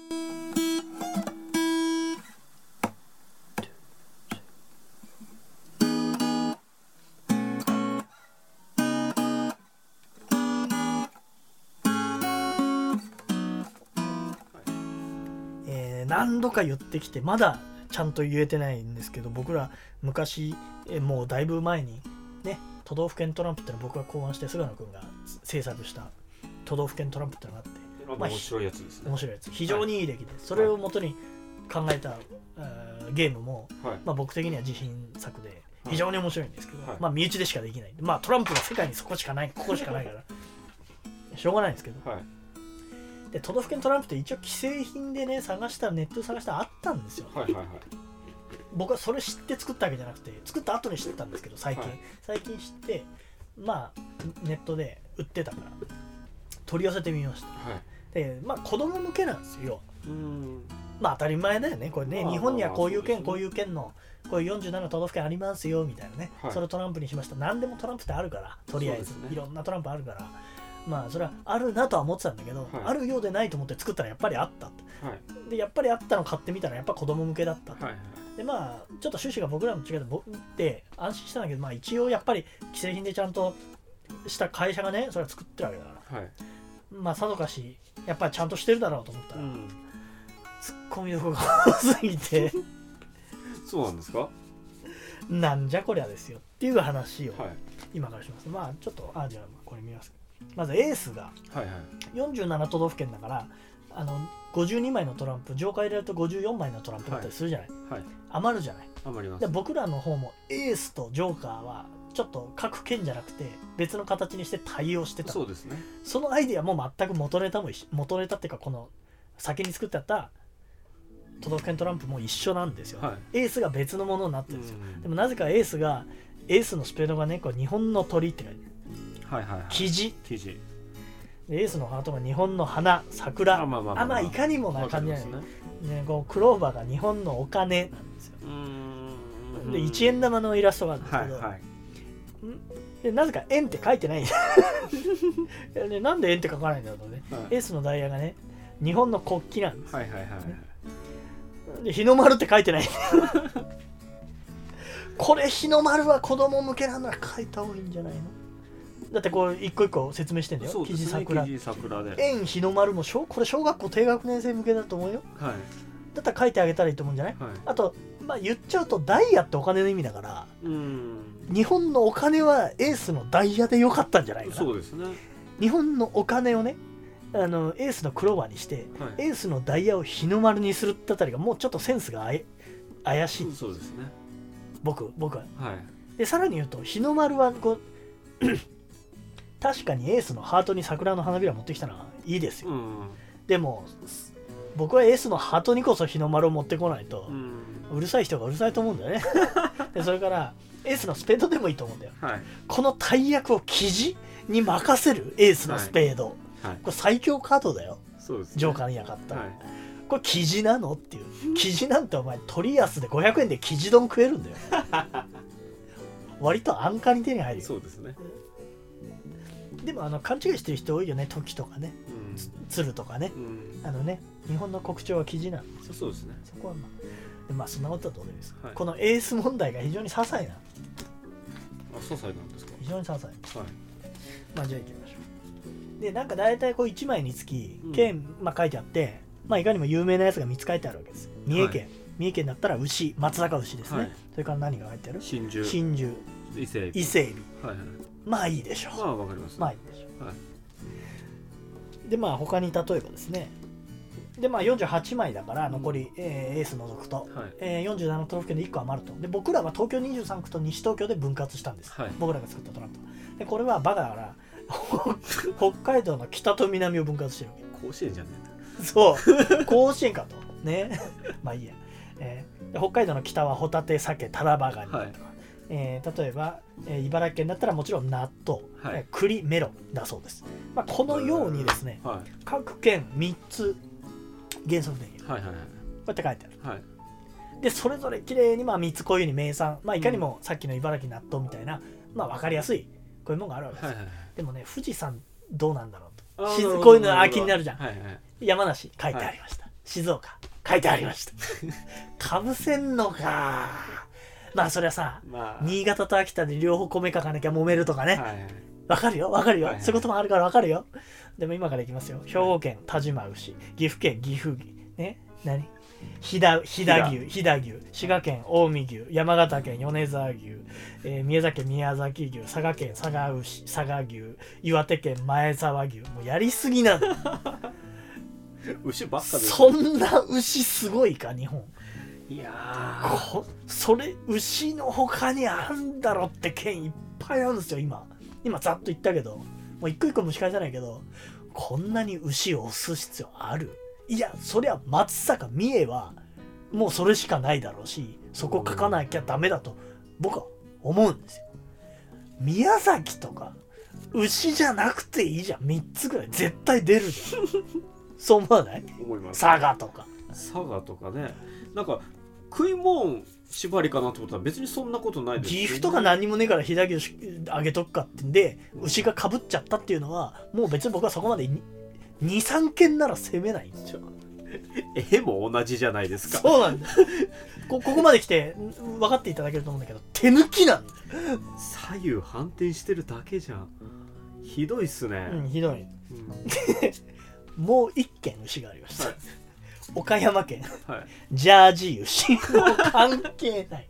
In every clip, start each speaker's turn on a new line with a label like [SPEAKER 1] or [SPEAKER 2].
[SPEAKER 1] 何度か言ってきてまだちゃんと言えてないんですけど、僕ら昔もうだいぶ前にね、都道府県トランプってのを僕が考案して菅野くんが制作した都道府県トランプってのがあって、
[SPEAKER 2] 面白いやつですね。
[SPEAKER 1] 面白いやつ、非常にいい出来で、それを元に考えた、ゲームも、僕的には自信作で非常に面白いんですけど、身内でしかできない、トランプが世界にそこしかない、ここしかないからしょうがないんですけど、で都道府県トランプって一応既製品でね、ネットで探したらあったんですよ。僕はそれ知って作ったわけじゃなくて、作った後に知ったんですけど、最近知って、ネットで売ってたから取り寄せてみました。で子供向けなんですよ。当たり前だよねこれね、日本にはこういう県こういう県のこういう47都道府県ありますよみたいなね、それをトランプにしました。何でもトランプってあるから、とりあえず、いろんなトランプあるから、それはあるなとは思ってたんだけど、あるようでないと思って作ったらやっぱりあった、でやっぱりあったの買ってみたらやっぱ子供向けだった、でちょっと趣旨が僕らの違って安心したんだけど、一応やっぱり既製品でちゃんとした会社がねそれは作ってるわけだから、さぞかしやっぱりちゃんとしてるだろうと思ったら、ツッコミどころが多すぎて
[SPEAKER 2] そうなんですか、
[SPEAKER 1] なんじゃこりゃですよっていう話を今からします。ちょっとじゃあこれ見ます。まずエースが47都道府県だから、52枚のトランプ、ジョーカー入れると54枚のトランプだったりするじゃない、余るじゃない。
[SPEAKER 2] 余ります。
[SPEAKER 1] で僕らの方もエースとジョーカーはちょっと各県じゃなくて別の形にして対応してた。
[SPEAKER 2] そうですね。
[SPEAKER 1] そのアイデアも全く元ネタっていうか、この先に作ってあった都道府県トランプも一緒なんですよ、エースが別のものになってるんですよ。でもなぜかエースのスペードがね、これ日本の鳥って書いてある、キジ、エースのハートが日本の花、桜、いかにもな感じなんですね。こうクローバーが日本のお金なんですよ。で1円玉のイラストがあるんですけど、でなぜか円って書いてないでなんで円って書かないんだろうね、エースのダイヤがね日本の国旗なんです、で日の丸って書いてないこれ日の丸は子供向けなら書いた方がいいんじゃないの。だってこう一個一個説明してんだよ。キジ桜で円日の丸もこれ小学校低学年生向けだと思うよ、だったら書いてあげたらいいと思うんじゃない、あと言っちゃうとダイヤってお金の意味だから、日本のお金はエースのダイヤでよかったんじゃないかな。
[SPEAKER 2] そうですね。
[SPEAKER 1] 日本のお金をねエースのクローバーにして、エースのダイヤを日の丸にするってあたりがもうちょっとセンスが怪しい。
[SPEAKER 2] そうですね。
[SPEAKER 1] 僕は、でさらに言うと日の丸はこう確かにエースのハートに桜の花びら持ってきたのはいいですよ、でも僕はエースのハートにこそ日の丸を持ってこないと、うるさい人がうるさいと思うんだよねでそれからエースのスペードでもいいと思うんだよ、この大役をキジに任せるエースのスペード、これ最強カードだよ。
[SPEAKER 2] そうですね、
[SPEAKER 1] ジョーカーにやかった、これキジなのっていう。キジなんてお前取り安で500円でキジ丼食えるんだよ割と安価に手に入るよ。
[SPEAKER 2] そうですね。
[SPEAKER 1] でも勘違いしてる人多いよね。トキとかね、鶴とかね、日本の国鳥はキジなんですよ。
[SPEAKER 2] そうですね。
[SPEAKER 1] そこはそんなことはどうでもいいです、このエース問題が非常に些細な。
[SPEAKER 2] 些細なんですか。
[SPEAKER 1] 非常に些細。じゃあ行きましょう。で大体こう1枚につき県、書いてあって、いかにも有名なやつが3つ書いてあるわけです。三重県だったら牛、松坂牛ですね、それから何が書いてある？真珠、伊勢海老、いいでしょう。
[SPEAKER 2] わかります。
[SPEAKER 1] いいでしょう。で他に例えばですね、で48枚だから残り、エース除くと、47都道府県で1個余ると。で僕らは東京23区と西東京で分割したんです、僕らが作ったトランプで。これはバカだから北海道の北と南を分割してるわけ。
[SPEAKER 2] 甲子園じゃね
[SPEAKER 1] えんだ。そう甲子園かとねいいや、北海道の北はホタテ、鮭、タラバガニとか、例えば、茨城県だったらもちろん納豆、栗、メロンだそうです。このようにですね、各県3つ原則的に、こうやって書いてある、でそれぞれきれいに3つこういうふうに名産、いかにもさっきの茨城納豆みたいな、分かりやすいこういうものがあるわけです、でもね富士山どうなんだろうと、こういうの気になるじゃん、山梨書いてありました、 静岡書いてありましたかぶせんのか。まあそれはさ、新潟と秋田で両方米書かなきゃ揉めるとかね、わかるよ、そういうこともあるからわかるよ。でも今からいきますよ。兵庫県但馬牛、岐阜県岐阜牛ね、飛騨牛、滋賀県近江牛、山形県米沢牛、宮崎県宮崎牛、佐賀県佐賀牛、岩手県前沢牛。もうやりすぎなの
[SPEAKER 2] 牛ばっかで。
[SPEAKER 1] そんな牛すごいか日本。
[SPEAKER 2] いや
[SPEAKER 1] それ牛の他にあるんだろって県いっぱいあるんですよ。今ざっと言ったけど、もう一個一個蒸し返さないけど、こんなに牛を押す必要ある？いや、そりゃ松阪三重はもうそれしかないだろうし、そこ書かなきゃダメだと僕は思うんですよ。宮崎とか牛じゃなくていいじゃん。3つぐらい絶対出るじゃんそう思わない？
[SPEAKER 2] 思います。
[SPEAKER 1] 佐賀とか
[SPEAKER 2] ね、なんか食い物縛りかなと思ったら別にそんなことないですよね。
[SPEAKER 1] 岐阜とか何にもねえから飛騨牛あげとくかってんで牛がかぶっちゃったっていうのは、もう別に僕はそこまで 2,3 件なら責めないんですよ。
[SPEAKER 2] も同じじゃないですか。
[SPEAKER 1] そうなんだここまで来て分かっていただけると思うんだけど、手抜きなんだ。
[SPEAKER 2] 左右反転してるだけじゃん。ひどいっすね。
[SPEAKER 1] ひどい、もう1件牛がありました、岡山県、ジャージー牛もう関係ない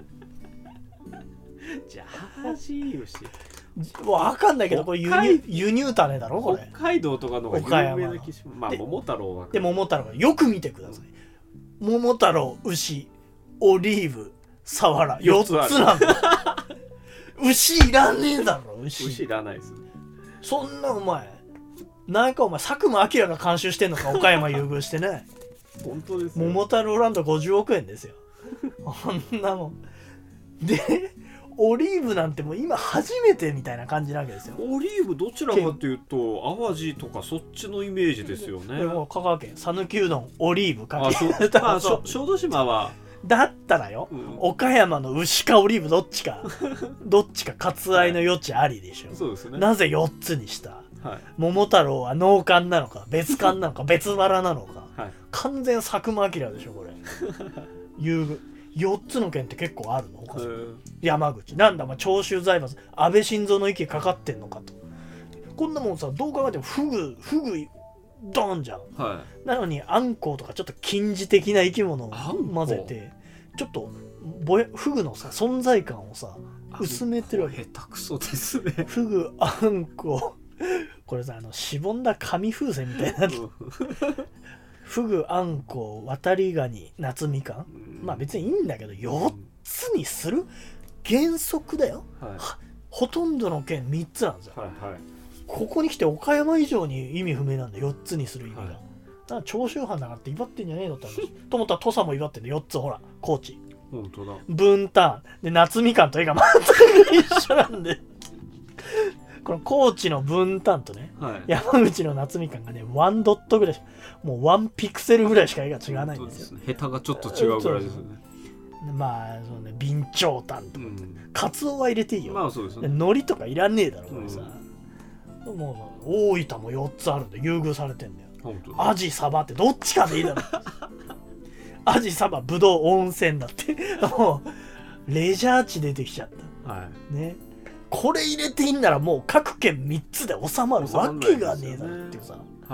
[SPEAKER 2] ジャージー牛
[SPEAKER 1] わかんないけど、これ輸入種だろこれ。
[SPEAKER 2] 北海道とかのが有名な気します。桃太郎は。
[SPEAKER 1] で桃太郎がよく見てください。桃太郎、牛、オリーブ、サワラ、4つなんだ牛いらねえだろ。
[SPEAKER 2] 牛いらないです。
[SPEAKER 1] そんなお前佐久間明が監修してんのか岡山優遇してね
[SPEAKER 2] 本当ですよ。
[SPEAKER 1] 桃太郎ランド50億円ですよこんなもんで、オリーブなんてもう今初めてみたいな感じなわけですよ。
[SPEAKER 2] オリーブどちらかというと淡路とかそっちのイメージですよね。
[SPEAKER 1] でも香川県讃岐うどんオリーブかけ
[SPEAKER 2] 小豆島は
[SPEAKER 1] だったらよ、岡山の牛かオリーブどっちか割愛の余地ありでしょ。
[SPEAKER 2] そうですね。
[SPEAKER 1] なぜ4つにした？桃太郎は農館なのか別館なのか別腹なのか、完全佐久間明でしょこれ優遇。4つの県って結構あるの？他山口なんだ、長州財閥安倍晋三の息かかってんのかと。こんなもんさ、どう考えてもフグドーンじゃん、なのにアンコウとかちょっと近似的な生き物を混ぜてちょっとフグのさ存在感をさ薄めてるわけ。
[SPEAKER 2] 下手くそですね。
[SPEAKER 1] フグアンコウこれさしぼんだ紙風船みたいなフグあんこ渡りガニ夏みかん、別にいいんだけど4つにする原則だよ、ほとんどの県3つなんですよ、ここに来て岡山以上に意味不明なんだよ4つにする意味が、だから長州藩だからって威張ってんじゃねえのって話と思ったら土佐も威張ってんだ4つ。ほら高知
[SPEAKER 2] 本当だ
[SPEAKER 1] 分担で夏みかんと絵が全く一緒なんでこの高知の分担とね、山口の夏みかんがね1ドットぐらいもう1ピクセルぐらいしか絵が違わないんですよ。
[SPEAKER 2] ヘタがちょっと違うぐらいですよね。
[SPEAKER 1] そうね、備長炭とか、カツオは入れていいよ。
[SPEAKER 2] そうですね。
[SPEAKER 1] 海苔とかいらねえだろこれさ、もう大分も4つあるんで優遇されてんだよ。アジサバってどっちかでいいだろアジサバブドウ温泉だってもうレジャー地出てきちゃった、ね。これ入れていいんならもう各県3つで収まるわけがねえだろっていうさ、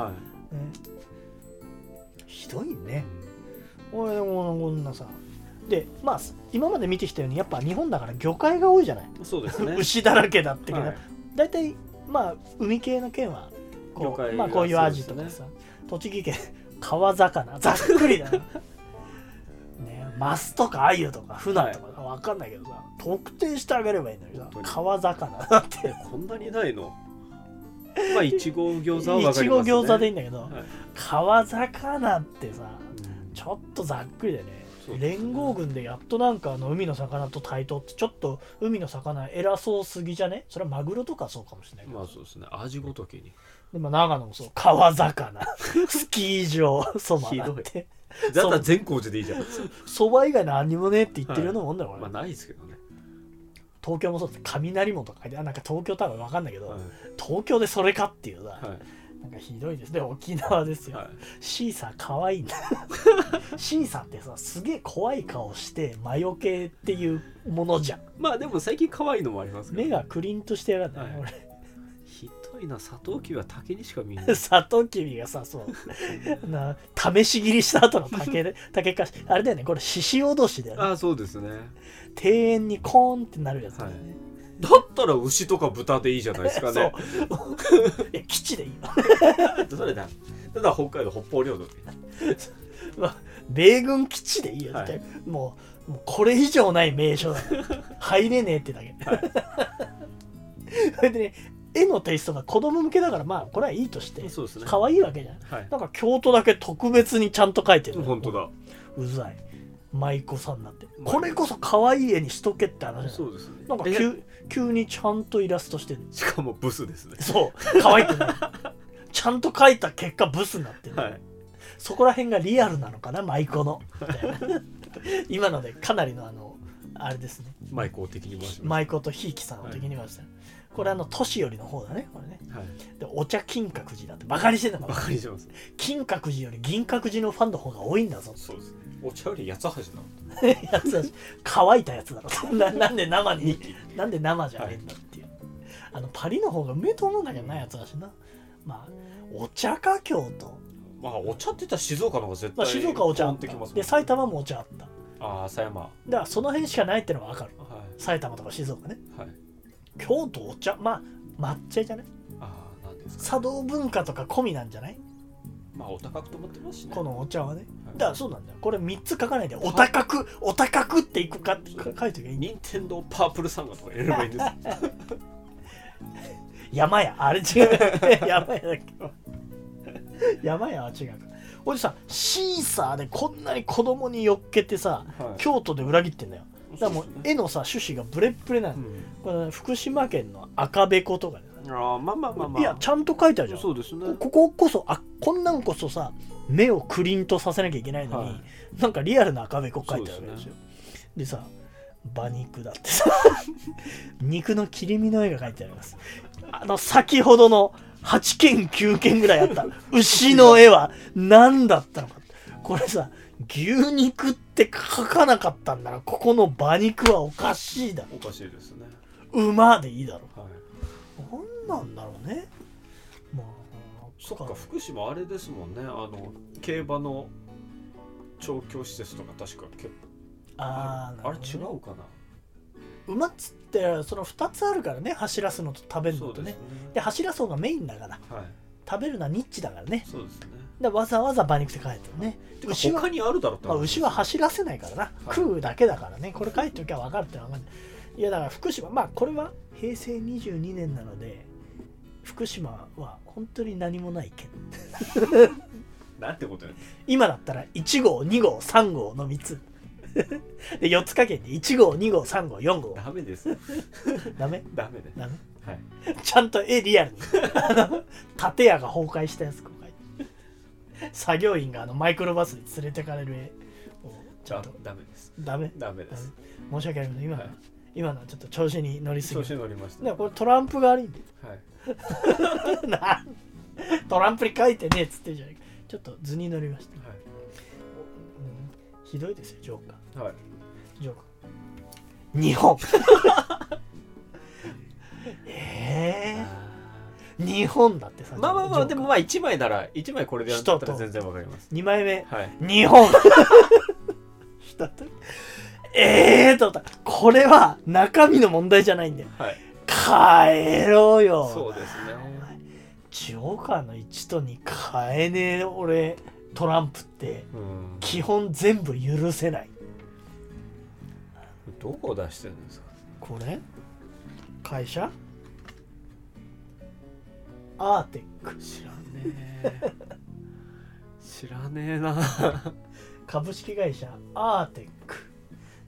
[SPEAKER 1] ひどいね。こんなさで今まで見てきたようにやっぱ日本だから魚介が多いじゃない。
[SPEAKER 2] そうですね
[SPEAKER 1] 牛だらけだってけど、だいたい海系の県はこういうアジとかさ、栃木県川魚ざっくりだなね、マスとかアユとかフナとか分かんないけどさ、特定してあげればいいのにさ、川魚だって
[SPEAKER 2] こんなにないの。いちご餃子は分かりますね。
[SPEAKER 1] いちご餃子でいいんだけど、川魚ってさ、ちょっとざっくりでね、連合軍でやっとなんか海の魚と対等ってちょっと海の魚偉そうすぎじゃね。それはマグロとかそうかもしれないけど、
[SPEAKER 2] そうですね、味ごときに。
[SPEAKER 1] でも長野もそう川魚スキー場そばだって
[SPEAKER 2] だったら善光寺でいいじゃん。
[SPEAKER 1] そば以外何にもねって言ってるようなもんだろこれ。
[SPEAKER 2] ないですけどね。
[SPEAKER 1] 東京もそうです。雷門とか書いてなんか東京多分分かんないけど、東京でそれかっていうさ、 なんかひどいですね。沖縄ですよ、はい、シーサーかわいいんだシーサーってさすげえ怖い顔して魔除けっていうものじゃん。
[SPEAKER 2] まあでも最近可愛いのもありますけど、
[SPEAKER 1] 目がクリンとしてやがんない、はい、俺
[SPEAKER 2] ひどいな。サトウキビは竹にしか見えない
[SPEAKER 1] サトウキビがさ、そうな試し切りした後の竹かあれだよね、これ獅子おどしだよね。
[SPEAKER 2] ああそうですね。
[SPEAKER 1] 庭園にコーンってなるやつだよね、
[SPEAKER 2] はい、だったら牛とか豚でいいじゃないですかね
[SPEAKER 1] そういや基地でいいわ
[SPEAKER 2] それだ北海道北方領土で
[SPEAKER 1] 米軍基地でいいよ、はい、もうこれ以上ない名所だ入れねえってだけ、はい、でね絵のテイストが子供向けだからまあこれはいいとして可愛いわけじゃん、はい、なんか京都だけ特別にちゃんと描いてる。
[SPEAKER 2] 本当だ。
[SPEAKER 1] うざい舞妓さんになってこれこそ可愛い絵にしとけって話じゃない。
[SPEAKER 2] そうですね。
[SPEAKER 1] なんか急にちゃんとイラストしてる。
[SPEAKER 2] しかもブスですね。
[SPEAKER 1] そう可愛くないちゃんと描いた結果ブスになってる、はい、そこら辺がリアルなのかな舞妓の今のでかなりのあれですね。
[SPEAKER 2] 舞妓的に回しました。
[SPEAKER 1] 舞妓とひいきさんを的に回した、はい、これ年寄りの方だねこれね、はい、でお茶金閣寺だってバカにしてんだ。
[SPEAKER 2] バカにしてます。
[SPEAKER 1] 金閣寺より銀閣寺のファンの方が多いんだぞ。
[SPEAKER 2] そうですね。お茶より八つ橋
[SPEAKER 1] なの八つ橋乾いたやつだろなんで生になんで生じゃねえんだっていう、はい、パリの方がうめえと思うんだけどな、やつだしな。まあお茶か京都。
[SPEAKER 2] まあお茶って言ったら静岡の方が絶対、
[SPEAKER 1] まあ、静岡お茶あったで埼玉もお茶あった。
[SPEAKER 2] ああ狭山だ
[SPEAKER 1] からその辺しかないってのは分かる、はい、埼玉とか静岡ね、はい、京都お茶まあ抹茶じゃない。
[SPEAKER 2] ああなんですか、ね、
[SPEAKER 1] 茶道文化とか込みなんじゃない。
[SPEAKER 2] まあお高くと思ってますしね
[SPEAKER 1] このお茶はね、はい、だからそうなんだよ。これ3つ書かないでお高くっていくかって書いておけばいい。
[SPEAKER 2] 任天堂パープルサンガとか入れればいいんです
[SPEAKER 1] 山屋あれ違う山屋だっけ山屋は違うか。おじさんシーサーでこんなに子供に寄っけてさ、はい、京都で裏切ってんだよ。だからもう絵のさ趣旨がブレッブレなの、うん、これ福島県の赤べことかね。
[SPEAKER 2] あまあまあまあまあ、
[SPEAKER 1] いやちゃんと書いてあるじゃん。
[SPEAKER 2] そうですね。
[SPEAKER 1] こここそこんなんこそさ目をクリンとさせなきゃいけないのに、はい、なんかリアルな赤べこ書いてあるわけですよ。でさ馬肉だってさ肉の切り身の絵が書いてあります。先ほどの8件9件ぐらいあった牛の絵は何だったのか。これさ牛肉って書かなかったんならここの馬肉はおかしいだろ。
[SPEAKER 2] おかしいですね。
[SPEAKER 1] 馬でいいだろ、はい、なんなんだろうね。まあ
[SPEAKER 2] そっか福島あれですもんね。競馬の調教施設とか確か結構あれ違うかな。
[SPEAKER 1] 馬っつってその2つあるからね、走らすのと食べるのとね。で走らす方がメインだから、はい、食べるのはニッチだからね。
[SPEAKER 2] そうですね。
[SPEAKER 1] でわざわざ馬肉って書いてるね。
[SPEAKER 2] 牛は他にあるだろうって、
[SPEAKER 1] まあ、牛は走らせないからな、はい、食うだけだからね。これ書いておきゃ分かるって分かんない。いやだから福島まあこれは平成22年なので福島は本当に何もない県
[SPEAKER 2] なんてことや。
[SPEAKER 1] 今だったら1号2号3号の3つで4つかけて1号2号3号4号。
[SPEAKER 2] ダメです
[SPEAKER 1] ダメ
[SPEAKER 2] ダメです。
[SPEAKER 1] ダメ、
[SPEAKER 2] はい、
[SPEAKER 1] ちゃんとリアルに建屋が崩壊したやつこう書いて作業員がマイクロバスに連れてかれる絵をちゃんと。
[SPEAKER 2] ダメです。
[SPEAKER 1] ダメ
[SPEAKER 2] です。
[SPEAKER 1] 申し訳ありません。今のはちょっと調子に乗りすぎ。
[SPEAKER 2] 調子に乗りました。
[SPEAKER 1] だからこれトランプが悪いんで、はい、トランプに書いてねえっつってんじゃないか。ちょっと図に乗りました、はい。ひどいですよジョーカー、はい、ジョーカー日本日本だってさ。
[SPEAKER 2] まあまあまあでもまあ1枚なら1枚これでやったら全然わかります。
[SPEAKER 1] 2枚目、
[SPEAKER 2] はい、
[SPEAKER 1] 日本と思った。これは中身の問題じゃないんだよ、はい、変えろよ。
[SPEAKER 2] そうですね。
[SPEAKER 1] ジョーカーの1と2変えねえ。俺トランプって基本全部許せない。
[SPEAKER 2] どこ出してるんですか
[SPEAKER 1] これ。会社アーテック。
[SPEAKER 2] 知らねえ知らねえな
[SPEAKER 1] 株式会社アーテック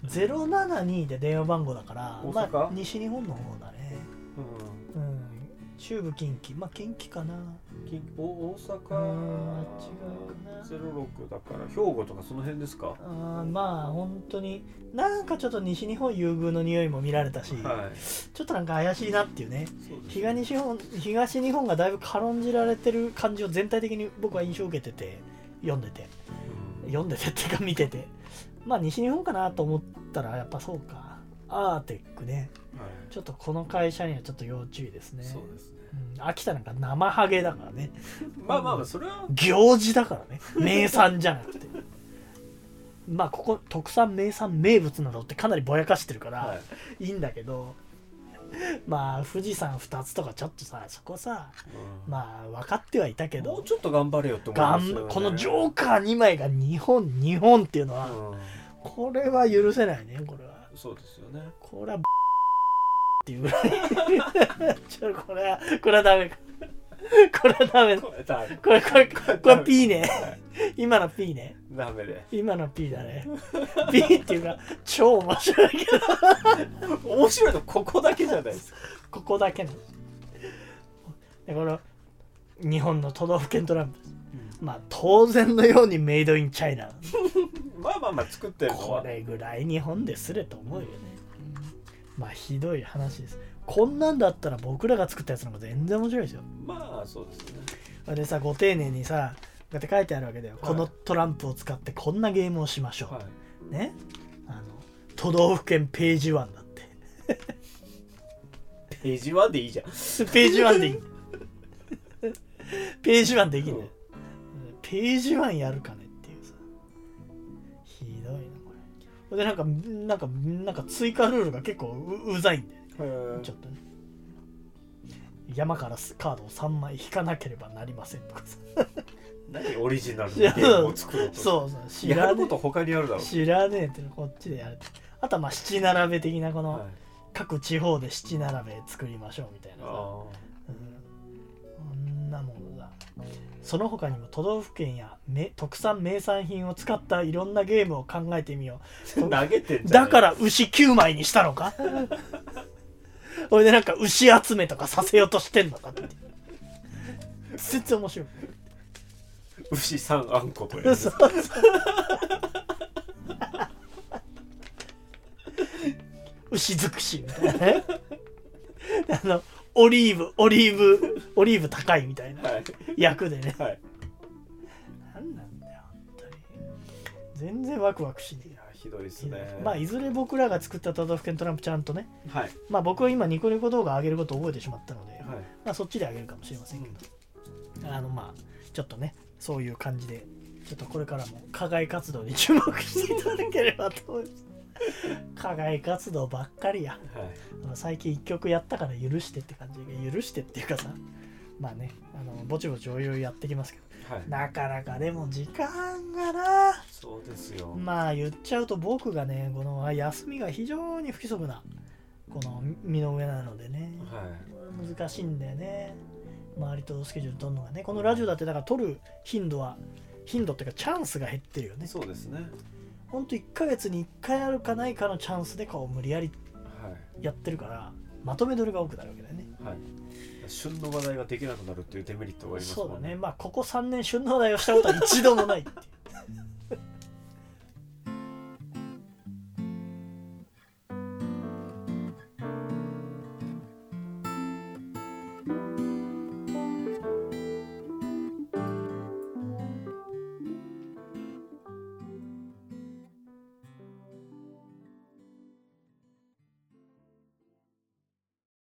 [SPEAKER 1] 072で電話番号だから、まあ、西日本の方だね。 中部近畿、まあ近畿かな。
[SPEAKER 2] 大阪違うな。06だから兵庫とかその辺ですか。
[SPEAKER 1] まあ本当になんかちょっと西日本優遇の匂いも見られたし、はい、ちょっとなんか怪しいなっていうね。東日本がだいぶ軽んじられてる感じを全体的に僕は印象を受けてて、読んでてっていうか見てて、まあ西日本かなと思ったらやっぱそうか、アーテックね、はい、ちょっとこの会社にはちょっと要注意ですね。
[SPEAKER 2] そうですね。
[SPEAKER 1] 秋田なんか生ハゲだからね。
[SPEAKER 2] まあそれは
[SPEAKER 1] 行事だからね、名産じゃなくてまあここ特産名産名物などってかなりぼやかしてるから、はい、いいんだけど、まあ富士山2つとかちょっとさ、そこさ、まあ分かってはいたけど、
[SPEAKER 2] もうちょっと頑張れよって思いますよね。
[SPEAKER 1] このジョーカー2枚が日本っていうのは、これは許せないね。これは
[SPEAKER 2] そうですよね。
[SPEAKER 1] これはっていうぐらいこれはダメか。これはダメ。これ P ね。今の P ね。
[SPEAKER 2] ダメで。
[SPEAKER 1] 今の P だね。P っていうか超面白いけ
[SPEAKER 2] ど。面白いのここだけじゃないですか。
[SPEAKER 1] ここだけの。でこの日本の都道府県トランプ。まあ当然のようにメイドインチャイナ。
[SPEAKER 2] まあ作ってるのは。
[SPEAKER 1] これぐらい日本ですれと思うよね。まあひどい話です。こんなんだったら僕らが作ったやつの方が全然面白いですよ。
[SPEAKER 2] まあそうです
[SPEAKER 1] ね。でさ、ご丁寧にさ、こうやって書いてあるわけだよ、はい、このトランプを使ってこんなゲームをしましょう、はい、ね、都道府県ページ1だって
[SPEAKER 2] ページ1でいいじゃん。ペ
[SPEAKER 1] ージ1でいいページ1でいいんだよ、ページ1やるかねっていうさ、ひどいなこれで。なんか追加ルールが結構 うざいんだよね。ちょっとね、山からカードを3枚引かなければなりませんとかさ
[SPEAKER 2] 何オリジナルのゲームを作ろうと。
[SPEAKER 1] そう
[SPEAKER 2] 知らねえ。やること他にあるだろう。
[SPEAKER 1] 知らねえってこっちでやる。あとはまあ七並べ的なこの、はい、各地方で七並べ作りましょうみたいなさ、こんなものだ。その他にも都道府県や特産名産品を使ったいろんなゲームを考えてみよ
[SPEAKER 2] う。投げてんじゃん。
[SPEAKER 1] だから牛9枚にしたのか俺でなんか牛集めとかさせようとしてんのかって全然面白い。
[SPEAKER 2] 牛3あんことやる。そう
[SPEAKER 1] 牛尽くしみたいなねオリーブ高いみたいな役でね、はい、なんなんだよ本当に。全然ワクワクしねえ。
[SPEAKER 2] ひどいですね。
[SPEAKER 1] まあいずれ僕らが作った都道府県トランプちゃんとね、
[SPEAKER 2] はい、
[SPEAKER 1] まあ僕は今ニコニコ動画上げることを覚えてしまったので、はい、まあそっちで上げるかもしれませんけど、まあちょっとねそういう感じでちょっとこれからも課外活動に注目していただければと思います。課外活動ばっかりや、はい、最近1曲やったから許してって感じで、許してっていうかさ、まあねぼちぼちおいおいやってきますけど、はい、なかなかでも時間がな。
[SPEAKER 2] そうですよ。
[SPEAKER 1] まあ言っちゃうと僕がねこの休みが非常に不規則なこの身の上なのでね、はい、難しいんだよね。周りとスケジュール取るのがね。このラジオだってだから取る頻度っていうかチャンスが減ってるよね。
[SPEAKER 2] そうですね。
[SPEAKER 1] ほんと1ヶ月に1回あるかないかのチャンスで顔を無理やりやってるから、はい、まとめ撮りが多くなるわけだよね。
[SPEAKER 2] はい。旬の話題ができなくなるっていうデメリットがありますもんね。
[SPEAKER 1] そうだね。まあここ3年旬の話題をしたことは一度もないっていう